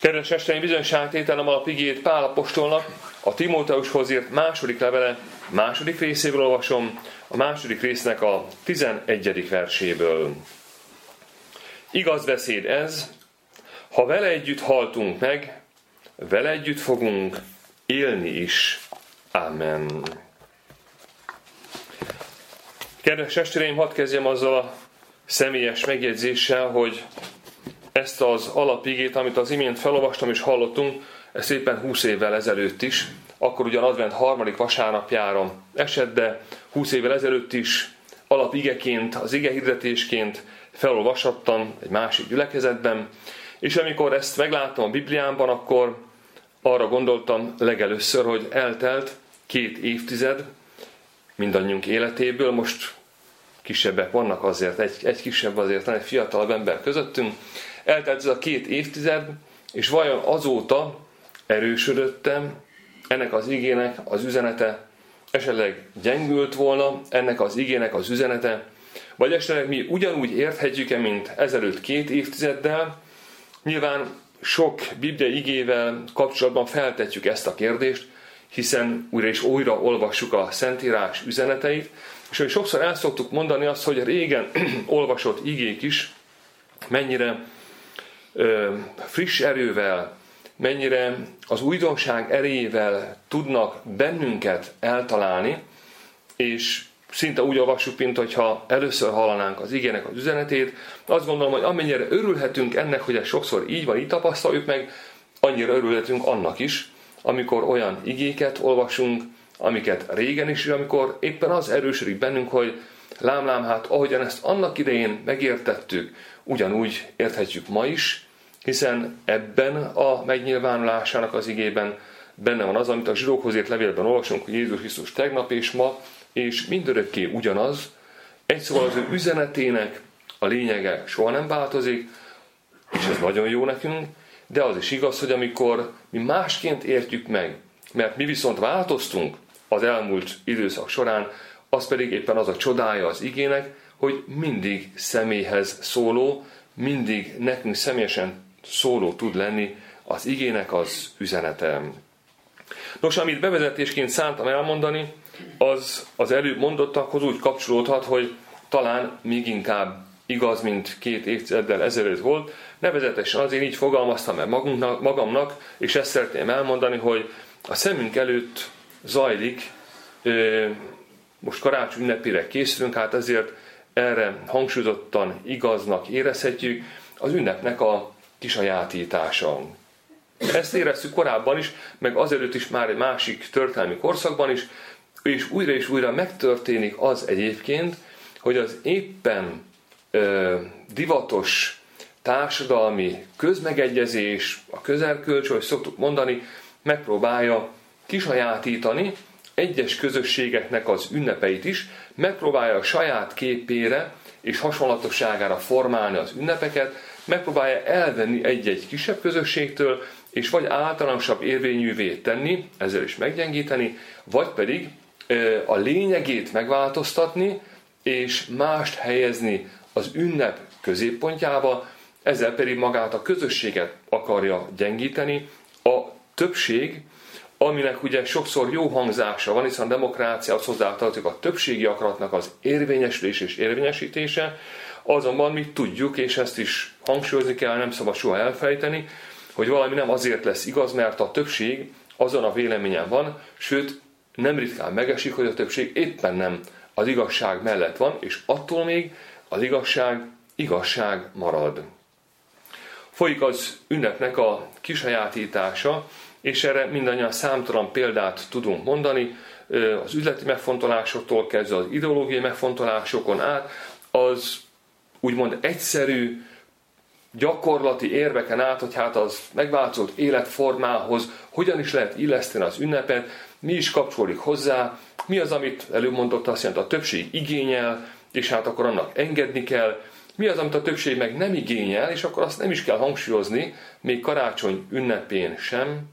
Kedves testvéreim, bizonyságtételem alapigét Pál apostolnak a Timóteushoz írt második levele második részéből olvasom, a második résznek a 11. verséből. Igaz beszéd ez, ha vele együtt haltunk meg, vele együtt fogunk élni is. Amen. Kedves testvéreim, hadd kezdjem azzal a személyes megjegyzéssel, hogy ezt az alapigét, amit az imént felolvastam és hallottunk, ezt éppen 20 évvel ezelőtt is, akkor ugyan advent 3. vasárnapjára esett, de 20 évvel ezelőtt is alapigeként, az igehirdetésként felolvashattam egy másik gyülekezetben, és amikor ezt megláttam a Bibliámban, akkor arra gondoltam legelőször, hogy eltelt 2 évtized mindannyiunk életéből, most kisebbek vannak azért, egy kisebb azért, egy fiatalabb ember közöttünk. Eltelt ez a 2 évtized, és vajon azóta erősödöttem, ennek az igének az üzenete esetleg gyengült volna, ennek az igének az üzenete, vagy esetleg mi ugyanúgy érthetjük-e, mint ezelőtt 2 évtizeddel. Nyilván sok bibliai igével kapcsolatban feltetjük ezt a kérdést, hiszen újra és újra olvassuk a Szentírás üzeneteit, és hogy sokszor el szoktuk mondani azt, hogy a régen olvasott igék is mennyire friss erővel, mennyire az újdonság erejével tudnak bennünket eltalálni, és szinte úgy olvassuk, mint hogyha először hallanánk az igének az üzenetét. Azt gondolom, hogy amennyire örülhetünk ennek, hogy ez sokszor így van, így tapasztaljuk meg, annyira örülhetünk annak is, amikor olyan igéket olvasunk, amiket régen is, és amikor éppen az erősödik bennünk, hogy lám, hát ahogyan ezt annak idején megértettük, ugyanúgy érthetjük ma is, hiszen ebben a megnyilvánulásának az igében benne van az, amit a zsidókhoz írt levélben olvasunk, hogy Jézus Krisztus tegnap és ma, és mindörökké ugyanaz. Egy szóval az ő üzenetének a lényege soha nem változik, és ez nagyon jó nekünk, de az is igaz, hogy amikor mi másként értjük meg, mert mi viszont változtunk az elmúlt időszak során, az pedig éppen az a csodája az igének, hogy mindig személyhez szóló, mindig nekünk személyesen szóló tud lenni az igének az üzenete. Nos, amit bevezetésként szántam elmondani, az előbb mondottakhoz úgy kapcsolódhat, hogy talán még inkább igaz, mint 2 évtizeddel ezelőtt volt. Nevezetesen azért így fogalmaztam el magamnak, és ezt szeretném elmondani, hogy a szemünk előtt zajlik, most karácsony ünnepére készülünk, hát ezért erre hangsúlyozottan igaznak érezhetjük az ünnepnek a kisajátítása. Ezt éreztük korábban is, meg azelőtt is már egy másik történelmi korszakban is, és újra megtörténik az egyébként, hogy az éppen divatos társadalmi közmegegyezés, a közelkölcs, ahogy szoktuk mondani, megpróbálja kisajátítani egyes közösségeknek az ünnepeit is, megpróbálja a saját képére és hasonlatosságára formálni az ünnepeket, megpróbálja elvenni egy-egy kisebb közösségtől, és vagy általánosabb érvényűvé tenni, ezzel is meggyengíteni, vagy pedig a lényegét megváltoztatni, és mást helyezni az ünnep középpontjába, ezzel pedig magát a közösséget akarja gyengíteni. A többség, aminek ugye sokszor jó hangzása van, hiszen a demokráciához hozzátartozik a többségi akaratnak az érvényesülés és érvényesítése, azonban mi tudjuk, és ezt is hangsúlyozni kell, nem szabad soha elfejteni, hogy valami nem azért lesz igaz, mert a többség azon a véleményen van, sőt, nem ritkán megesik, hogy a többség éppen nem az igazság mellett van, és attól még az igazság marad. Folyik az ünnepnek a kisajátítása, és erre mindannyian számtalan példát tudunk mondani, az üzleti megfontolásoktól kezdve az ideológiai megfontolásokon át, az úgymond egyszerű, gyakorlati érveken át, hogy hát az megváltozott életformához hogyan is lehet illeszteni az ünnepet, mi is kapcsolódik hozzá, mi az, amit előbb mondott, azt jelenti, a többség igényel, és hát akkor annak engedni kell, mi az, amit a többség meg nem igényel, és akkor azt nem is kell hangsúlyozni, még karácsony ünnepén sem,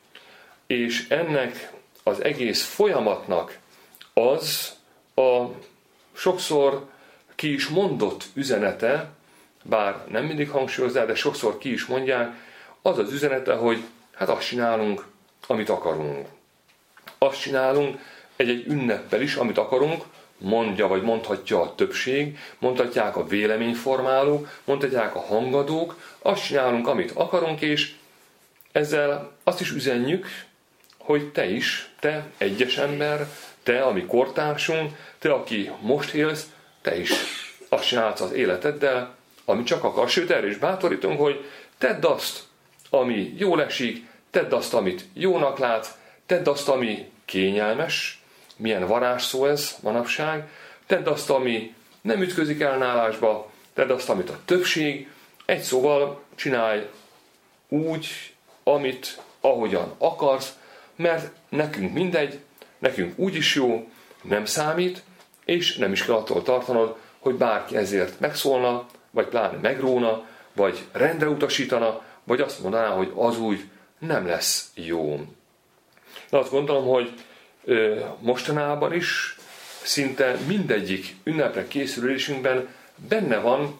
és ennek az egész folyamatnak az a sokszor ki is mondott üzenete, bár nem mindig hangsúlyozzák, de sokszor ki is mondják, az az üzenete, hogy hát azt csinálunk, amit akarunk. Azt csinálunk egy ünneppel is, amit akarunk, mondja vagy mondhatja a többség, mondhatják a véleményformálók, mondhatják a hangadók, azt csinálunk, amit akarunk, és ezzel azt is üzenjük, hogy te is, te egyes ember, te, ami kortársunk, te, aki most élsz, te is azt csinálsz az életeddel, amit csak akarsz. Sőt, erre is bátorítunk, hogy tedd azt, ami jól esik, tedd azt, amit jónak látsz, tedd azt, ami kényelmes, milyen varázsszó ez manapság, tedd azt, ami nem ütközik ellenállásba, tedd azt, amit a többség, egy szóval csinálj úgy, ahogyan akarsz, mert nekünk mindegy, nekünk úgyis jó, nem számít, és nem is kell attól tartanod, hogy bárki ezért megszólna, vagy pláne megróna, vagy rendre utasítana, vagy azt mondaná, hogy az úgy nem lesz jó. De azt gondolom, hogy mostanában is szinte mindegyik ünnepre készülésünkben benne van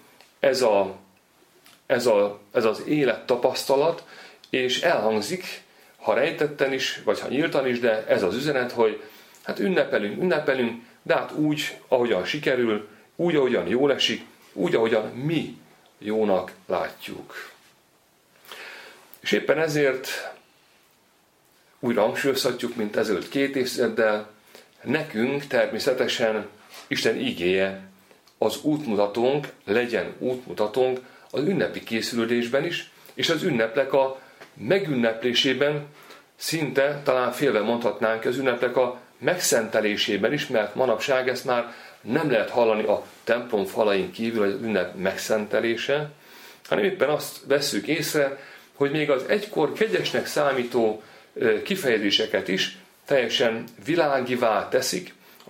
ez az élettapasztalat, és elhangzik, ha rejtetten is, vagy ha nyíltan is, de ez az üzenet, hogy hát ünnepelünk, de hát úgy, ahogyan sikerül, úgy, ahogyan jól esik, úgy, ahogyan mi jónak látjuk. És éppen ezért újra hangsúlyozhatjuk, mint ezelőtt 2 évtizeddel, nekünk természetesen Isten igéje az útmutatónk, legyen útmutatónk az ünnepi készülődésben is, és az ünneplek a megünneplésében, szinte talán félve mondhatnánk, az ünneplek a megszentelésében is, mert manapság ezt már nem lehet hallani a templom falain kívül, az ünnep megszentelése, hanem éppen azt vesszük észre, hogy még az egykor kegyesnek számító kifejezéseket is teljesen világivá teszik,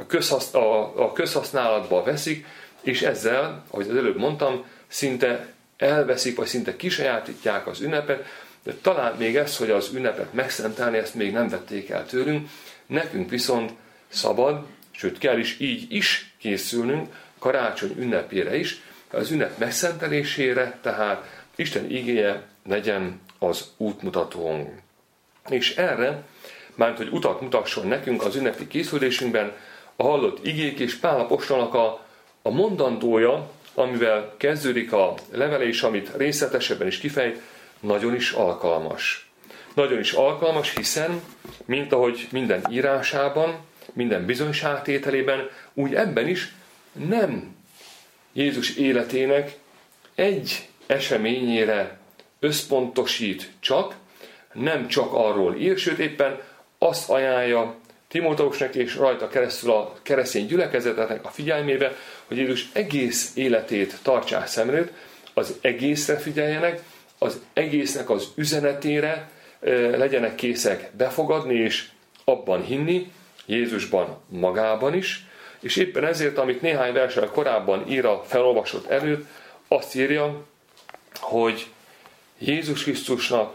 a közhasználatba veszik, és ezzel, ahogy az előbb mondtam, szinte elveszik, vagy szinte kisajátítják az ünnepet, de talán még ez, hogy az ünnepet megszentelni, ezt még nem vették el tőlünk, nekünk viszont szabad, sőt kell is így is készülnünk karácsony ünnepére is, az ünnep megszentelésére, tehát Isten igéje legyen az útmutatónk. És erre, mármint hogy utat mutasson nekünk az ünnepi készülésünkben, a hallott igék és Pál apostolnak a mondandója, amivel kezdődik a levele, és amit részletesebben is kifejt, nagyon is alkalmas. Nagyon is alkalmas, hiszen, mint ahogy minden írásában, minden bizonyságtételében, úgy ebben is nem Jézus életének egy eseményére összpontosít csak, nem csak arról ír, sőt éppen azt ajánlja Timóteusnak és rajta keresztül a keresztény gyülekezeteknek a figyelmébe, hogy Jézus egész életét tartsák szem előtt, az egészre figyeljenek, az egésznek az üzenetére legyenek készek befogadni és abban hinni, Jézusban magában is, és éppen ezért, amit néhány verssel korábban ír a felolvasott előtt, azt írja, hogy Jézus Krisztusnak,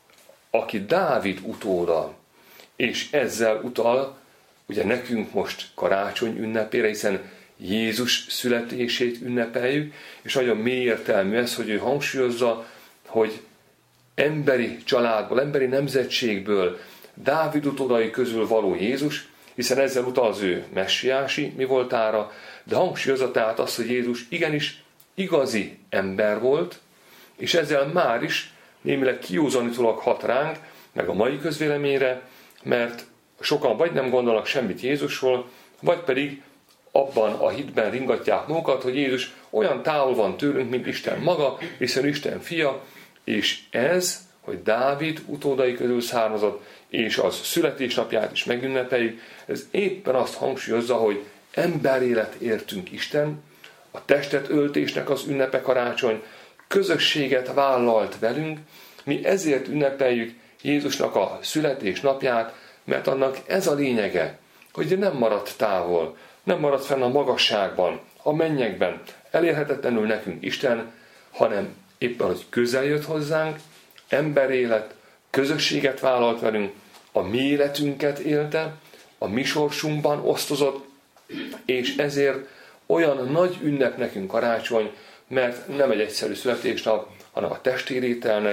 aki Dávid utóda, és ezzel utal, ugye nekünk most karácsony ünnepére, hiszen Jézus születését ünnepeljük, és nagyon mély értelmű ez, hogy ő hangsúlyozza, hogy emberi családból, emberi nemzetségből, Dávid utódai közül való Jézus, hiszen ezzel utal az ő messiási mi voltára, de hangsúlyozza tehát azt, hogy Jézus igenis igazi ember volt, és ezzel már is némileg kiúzanítólag hat ránk, meg a mai közvéleményre, mert sokan vagy nem gondolnak semmit Jézusról, vagy pedig abban a hitben ringatják magukat, hogy Jézus olyan távol van tőlünk, mint Isten maga, hiszen Isten fia, és ez, hogy Dávid utódai közül származott, és az születésnapját is megünnepeljük, ez éppen azt hangsúlyozza, hogy emberélet értünk Isten, a testet öltésnek az ünnepe karácsony, közösséget vállalt velünk, mi ezért ünnepeljük Jézusnak a születésnapját, mert annak ez a lényege, hogy nem maradt távol, nem maradt fenn a magasságban, a mennyekben, elérhetetlenül nekünk Isten, hanem éppen, hogy közel jött hozzánk, emberélet, közösséget vállalt velünk, a mi életünket élte, a mi sorsunkban osztozott, és ezért olyan nagy ünnep nekünk karácsony, mert nem egy egyszerű születésnap, hanem a testérételnek,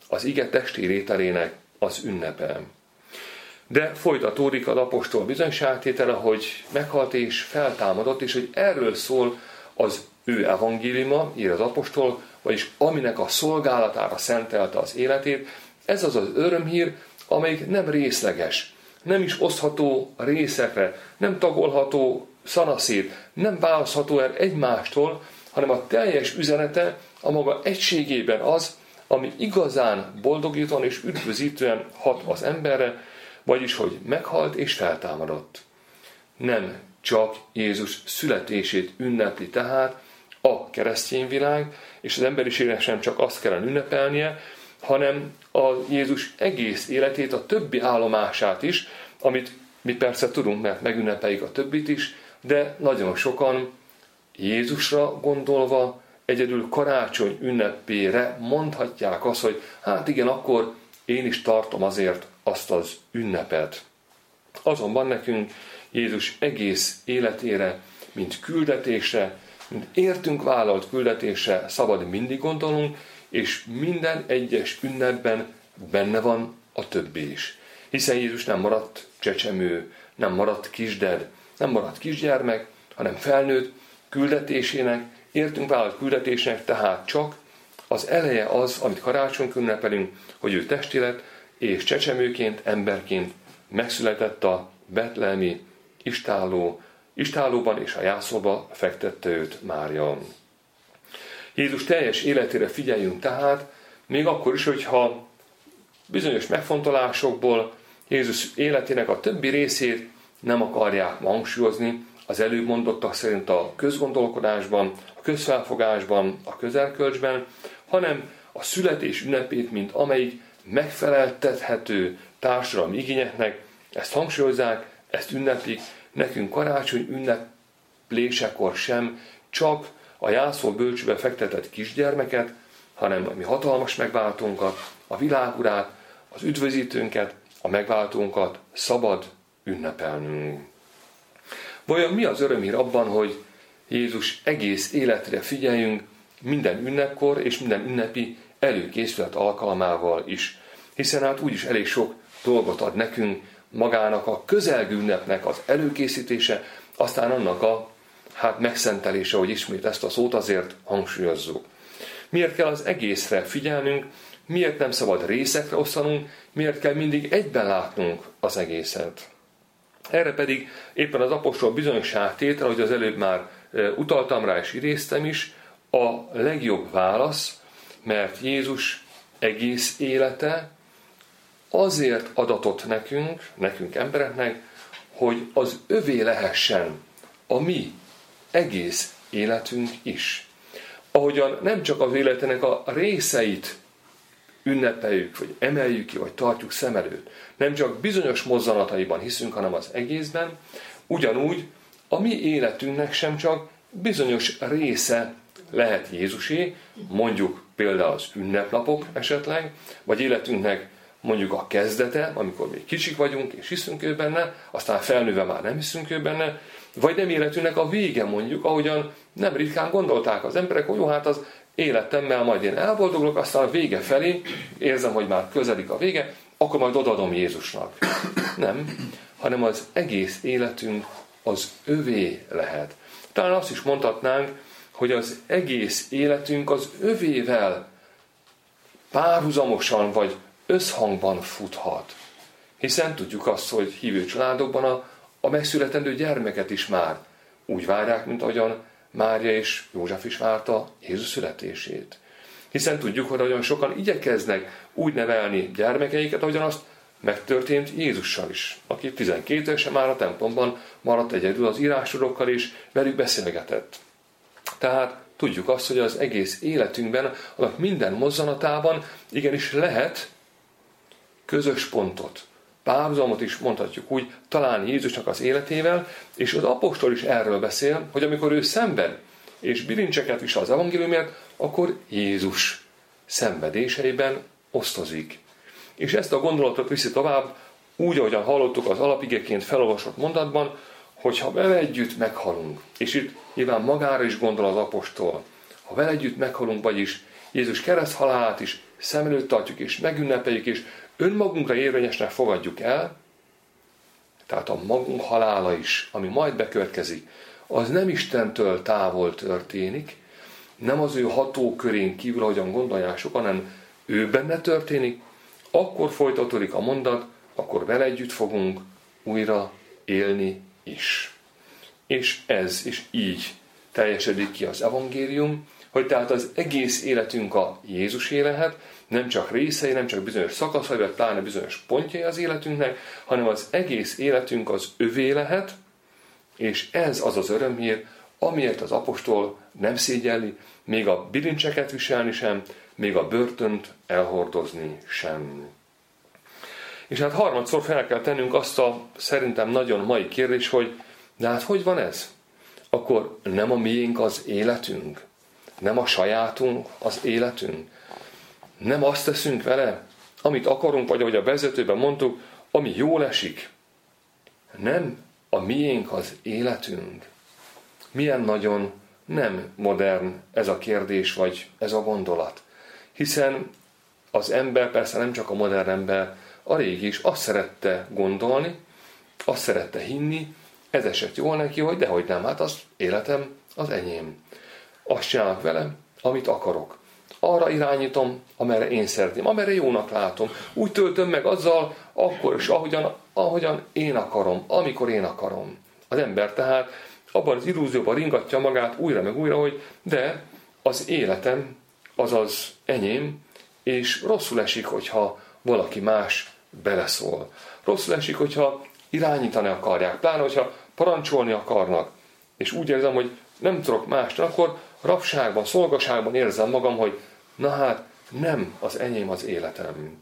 az ige testérételének az ünnepe. De folytatódik az apostol bizonyságtétele, hogy meghalt és feltámadott, és hogy erről szól az ő evangéliuma, ír az apostol, vagyis aminek a szolgálatára szentelte az életét. Ez az az örömhír, amelyik nem részleges, nem is osztható részekre, nem tagolható szanaszét, nem választható el egymástól, hanem a teljes üzenete a maga egységében az, ami igazán boldogítóan és üdvözítően hat az emberre, vagyis, hogy meghalt és feltámadott. Nem csak Jézus születését ünnepli tehát a keresztény világ, és az emberiségnek sem csak azt kellene ünnepelnie, hanem a Jézus egész életét, a többi állomását is, amit mi persze tudunk, mert megünnepeljük a többit is, de nagyon sokan Jézusra gondolva egyedül karácsony ünnepére mondhatják azt, hogy hát igen, akkor én is tartom azért azt az ünnepet. Azonban nekünk Jézus egész életére, mint küldetésre, mint értünk vállalt küldetésre szabad mindig gondolnunk, és minden egyes ünnepben benne van a többi is. Hiszen Jézus nem maradt csecsemő, nem maradt kisded, nem maradt kisgyermek, hanem felnőtt küldetésének, értünk vállalt küldetésnek, tehát csak az eleje az, amit karácsonykor ünnepelünk, hogy ő testi lett, és csecsemőként, emberként megszületett a betlehemi istállóban, és a jászolba fektette őt Mária. Jézus teljes életére figyeljünk tehát, még akkor is, hogyha bizonyos megfontolásokból Jézus életének a többi részét nem akarják hangsúlyozni, az előbb mondottak szerint a közgondolkodásban, a közfelfogásban, a közelkölcsben, hanem a születés ünnepét, mint amelyik megfeleltethető társadalmi igényeknek, ezt hangsúlyozzák, ezt ünneplik, nekünk karácsony ünneplésekor sem csak a jászol bölcsőbe fektetett kisgyermeket, hanem a mi hatalmas megváltónkat, a világurát, az üdvözítőnket, a megváltónkat szabad ünnepelnünk. Vajon mi az örömhír abban, hogy Jézus egész életre figyeljünk minden ünnepkor és minden ünnepi előkészület alkalmával is? Hiszen hát úgyis elég sok dolgot ad nekünk magának a közelgő ünnepnek az előkészítése, aztán annak a megszentelése, hogy ismét ezt a szót azért hangsúlyozzuk. Miért kell az egészre figyelnünk, miért nem szabad részekre osztanunk, miért kell mindig egyben látnunk az egészet? Erre pedig éppen az apostol bizonyságtétel, hogy az előbb már utaltam rá és idéztem is, a legjobb válasz, mert Jézus egész élete azért adatott nekünk embereknek, hogy az övé lehessen a mi egész életünk is. Ahogyan nem csak az életének a részeit ünnepeljük, vagy emeljük ki, vagy tartjuk szem előtt, nem csak bizonyos mozzanataiban hiszünk, hanem az egészben, ugyanúgy a mi életünknek sem csak bizonyos része lehet Jézusé, mondjuk például az ünnepnapok esetleg, vagy életünknek mondjuk a kezdete, amikor még kicsik vagyunk, és hiszünk ő benne, aztán felnőve már nem hiszünk ő benne, vagy nem életünknek a vége mondjuk, ahogyan nem ritkán gondolták az emberek, hogy jó, hát az életemmel majd én elboldogulok, aztán a vége felé érzem, hogy már közelik a vége, akkor majd odaadom Jézusnak. Nem, hanem az egész életünk az övé lehet. Talán azt is mondhatnánk, hogy az egész életünk az övével párhuzamosan vagy összhangban futhat. Hiszen tudjuk azt, hogy hívő családokban a megszületendő gyermeket is már úgy várják, mint ahogyan Mária és József is várta Jézus születését. Hiszen tudjuk, hogy nagyon sokan igyekeznek úgy nevelni gyermekeiket, ahogyan azt megtörtént Jézussal is, aki 12 évesen már a templomban maradt egyedül az írássorokkal, és velük beszélgetett. Tehát tudjuk azt, hogy az egész életünkben, annak minden mozzanatában igenis lehet közös pontot, párhuzamot is mondhatjuk úgy, talán Jézusnak az életével, és az apostol is erről beszél, hogy amikor ő szenved, és bilincseket visel az evangéliumért, akkor Jézus szenvedéseiben osztozik. És ezt a gondolatot viszi tovább, úgy, ahogyan hallottuk az alapigeként felolvasott mondatban, hogyha vele együtt meghalunk, és itt nyilván magára is gondol az apostol, ha vele együtt meghalunk, vagyis Jézus kereszthalálát is szem előtt tartjuk, és megünnepeljük, és önmagunkra érvényesnek fogadjuk el, tehát a magunk halála is, ami majd bekövetkezik, az nem Istentől távol történik, nem az ő hatókörén kívül, ahogyan gondolják sokan, hanem ő benne történik, akkor folytatódik a mondat, akkor vele együtt fogunk újra élni is. És ez is így teljesedik ki az evangélium, hogy tehát az egész életünk a Jézusé lehet, nem csak részei, nem csak bizonyos szakaszai, vagy pláne bizonyos pontjai az életünknek, hanem az egész életünk az övé lehet, és ez az az örömhír, amiért az apostol nem szégyelli, még a bilincseket viselni sem, még a börtönt elhordozni sem. És hát harmadszor fel kell tennünk azt a szerintem nagyon mai kérdés, hogy de hát hogy van ez? Akkor nem a miénk az életünk? Nem a sajátunk az életünk? Nem azt teszünk vele, amit akarunk, vagy ahogy a vezetőben mondtuk, ami jól esik? Nem a miénk az életünk? Milyen nagyon nem modern ez a kérdés, vagy ez a gondolat. Hiszen az ember, persze nem csak a modern ember, a régi is azt szerette gondolni, azt szerette hinni, ez esett jól neki, hogy dehogy nem, hát az életem az enyém. Azt csinálok vele, amit akarok. Arra irányítom, amerre én szeretném, amerre jónak látom. Úgy töltöm meg azzal, akkor is, ahogyan én akarom, amikor én akarom. Az ember tehát abban az illúzióban ringatja magát újra meg újra, hogy de az életem az az enyém, és rosszul esik, hogyha valaki más beleszól. Rosszul esik, hogyha irányítani akarják, pláne, hogyha parancsolni akarnak, és úgy érzem, hogy nem tudok mást, akkor rabságban, szolgaságban érzem magam, hogy na hát, nem az enyém az életem.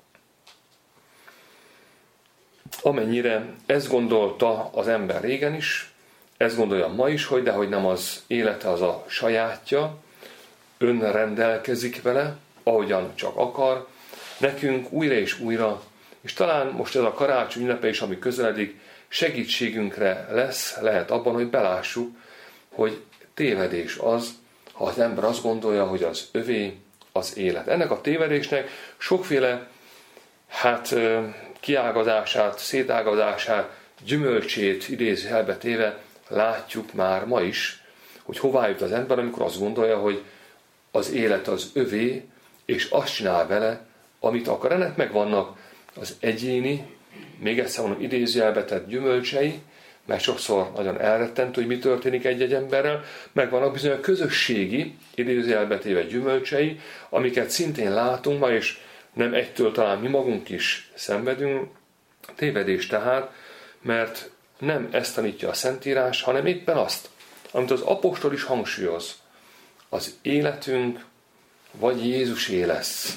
Amennyire ezt gondolta az ember régen is, ezt gondolja ma is, hogy dehogy nem az élete az a sajátja, önrendelkezik vele, ahogyan csak akar, nekünk újra és újra, és talán most ez a karácsony ünnepe is, ami közeledik, segítségünkre lehet abban, hogy belássuk, hogy tévedés az, ha az ember azt gondolja, hogy az övé az élet. Ennek a tévedésnek sokféle kiágazását, szétágazását, gyümölcsét idézőjelbe téve látjuk már ma is, hogy hová jut az ember, amikor azt gondolja, hogy az élet az övé, és azt csinál vele, amit akar. Ennek megvannak az egyéni, még egyszer mondom, idézőjelbe tett gyümölcsei, mert sokszor nagyon elrettentő, hogy mi történik egy-egy emberrel, megvannak bizony a közösségi, idézőjelbe téve gyümölcsei, amiket szintén látunk ma, és nem egytől talán mi magunk is szenvedünk. Tévedés tehát, mert nem ezt tanítja a Szentírás, hanem éppen azt, amit az apostol is hangsúlyoz. Az életünk vagy Jézusé lesz.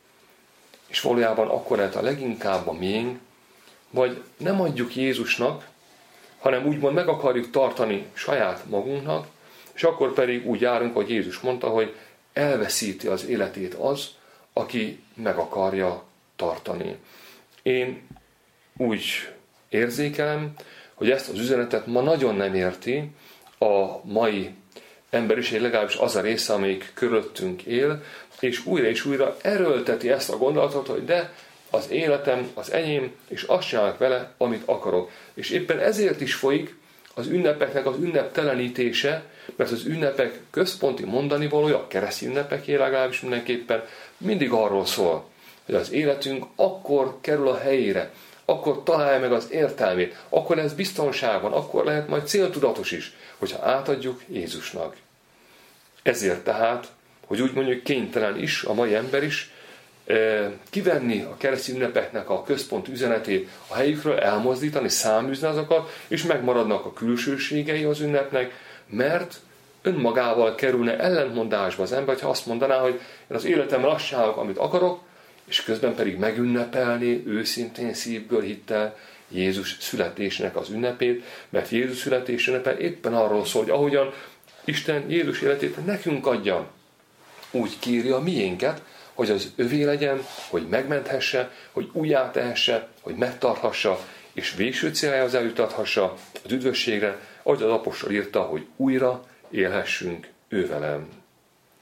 És valójában akkor lehet a leginkább a miénk, vagy nem adjuk Jézusnak, hanem úgymond meg akarjuk tartani saját magunknak, és akkor pedig úgy járunk, hogy Jézus mondta, hogy elveszíti az életét az, aki meg akarja tartani. Én úgy érzékelem, hogy ezt az üzenetet ma nagyon nem érti a mai emberiség, legalábbis az a része, amelyik körülöttünk él, és újra erőlteti ezt a gondolatot, hogy de az életem az enyém, és azt csinálok vele, amit akarok. És éppen ezért is folyik az ünnepeknek az ünneptelenítése, mert az ünnepek központi mondanivalója, a keresztény ünnepeké legalábbis mindenképpen mindig arról szól, hogy az életünk akkor kerül a helyére, akkor találja meg az értelmét, akkor lesz biztonságban, akkor lehet majd céltudatos is, hogyha átadjuk Jézusnak. Ezért tehát, hogy úgy mondjuk kénytelen is, a mai ember is, kivenni a keresztény ünnepeknek a központi üzenetét a helyükről, elmozdítani, száműzni azokat, és megmaradnak a külsőségei az ünnepnek, mert önmagával kerülne ellentmondásba az ember, ha azt mondaná, hogy én az életemben azt csinálok, amit akarok, és közben pedig megünnepelni őszintén szívből hittel Jézus születésének az ünnepét, mert Jézus születés ünnepe éppen arról szól, hogy ahogyan Isten Jézus életét nekünk adja, úgy kírja a miénket, hogy az övé legyen, hogy megmenthesse, hogy újjátehesse, hogy megtarthassa, és végső céljához eljutathassa az üdvösségre, ahogy az apostol írta, hogy újra élhessünk ővelem.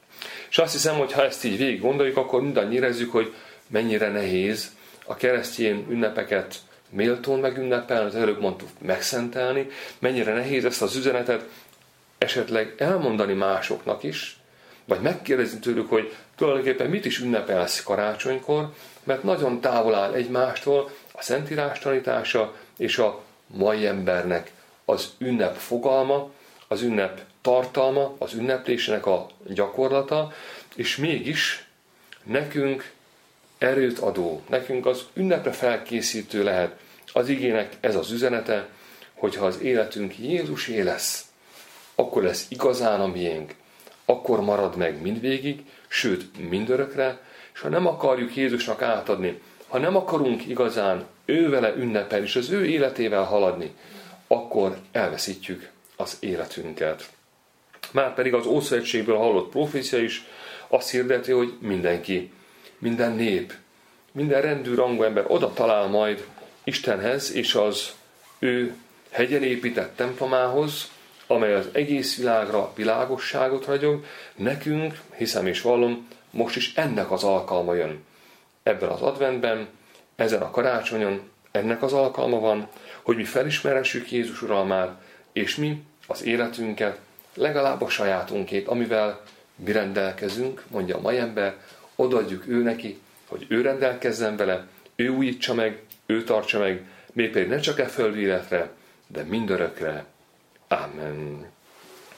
És azt hiszem, hogy ha ezt így végig gondoljuk, akkor mindannyian érezzük, hogy mennyire nehéz a keresztény ünnepeket méltón megünnepelni, az előbb mondtuk megszentelni, mennyire nehéz ezt az üzenetet esetleg elmondani másoknak is, vagy megkérdezni tőlük, hogy tulajdonképpen mit is ünnepelsz karácsonykor, mert nagyon távol áll egymástól a Szentírás tanítása és a mai embernek az ünnep fogalma, az ünnep tartalma, az ünneplésének a gyakorlata, és mégis nekünk erőt adó, nekünk az ünnepre felkészítő lehet az igének ez az üzenete, hogyha az életünk Jézusé lesz, akkor lesz igazán a miénk, akkor marad meg mindvégig, sőt mindörökre, és ha nem akarjuk Jézusnak átadni, ha nem akarunk igazán ővele ünnepelni, és az ő életével haladni, akkor elveszítjük az életünket. Márpedig az Ószövetségből hallott profécia is azt hirdeti, hogy mindenki, minden nép, minden rendű rangú ember oda talál majd Istenhez és az ő hegyen épített templomához, amely az egész világra világosságot ragyog, nekünk, hiszem és vallom, most is ennek az alkalma jön. Ebben az adventben, ezen a karácsonyon ennek az alkalma van, hogy mi felismeressük Jézus uralmát, és mi az életünket, legalább a sajátunkét, amivel mi rendelkezünk, mondja a mai ember, odaadjuk ő neki, hogy ő rendelkezzen vele, ő újítsa meg, ő tartsa meg, még pedig ne csak e földi életre, de mindörökre. Amen.